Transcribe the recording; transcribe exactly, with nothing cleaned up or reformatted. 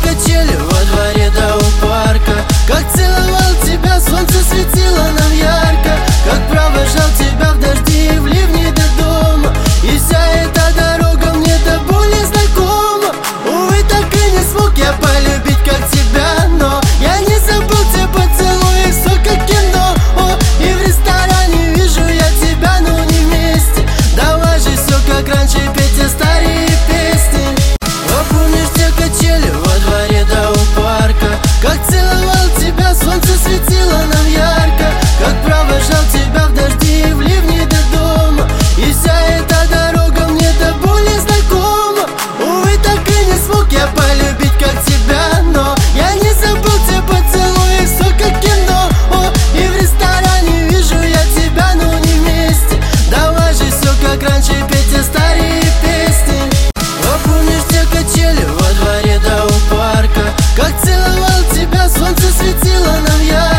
качели во дворе да у парка. Как целовал тебя, солнце светило нам ярко. Как провожал тебя в дожди и в ливни до дома. И вся эта дорога мне до боли знакома. Увы, так и не смог я полюбить, как тебя. Но я не забыл те поцелуи, все как кино. О, и в ресторане вижу я тебя, но не вместе. Давай же все как раньше, петь те старые песни. О, помнишь те качели во дворе да у парка. Как целовал тебя, солнце светило нам ярко. Как провожал тебя в дожди и в ливни до дома. И вся эта дорога мне до боли знакома. Увы, так и не смог я полюбить, как тебя. Но я не забыл те поцелуи, все как кино. О, и в ресторане вижу я тебя, но не вместе. Давай же все как раньше, петь те старые песни. О, помнишь те качели во дворе да у парка. Как целовал тебя, солнце светило нам ярко.